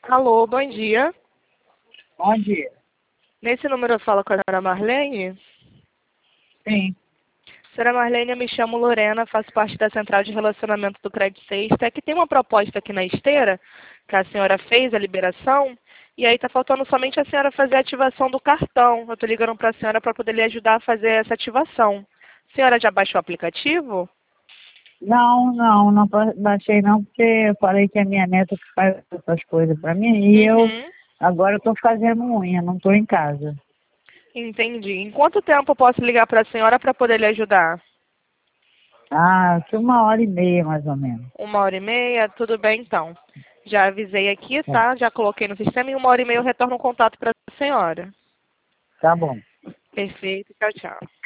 Alô, bom dia. Bom dia. Nesse número eu falo com a senhora Marlene? Sim. Senhora Marlene, eu me chamo Lorena, faço parte da Central de Relacionamento do Crédito Sexta. É que tem uma proposta aqui na esteira, que a senhora fez a liberação, e aí está faltando somente a senhora fazer a ativação do cartão. Eu estou ligando para a senhora para poder lhe ajudar a fazer essa ativação. A senhora já baixou o aplicativo? Não baixei não, porque eu falei que a minha neta que faz essas coisas para mim e eu Uhum, agora estou fazendo unha, não estou em casa. entendi. Em quanto tempo eu posso ligar para a senhora para poder lhe ajudar? Ah, que 1h30 mais ou menos. 1h30? Tudo bem então. Já avisei aqui, Tá, tá? Já coloquei no sistema e 1h30 eu retorno o contato para a senhora. tá bom. Perfeito. Tchau, tchau.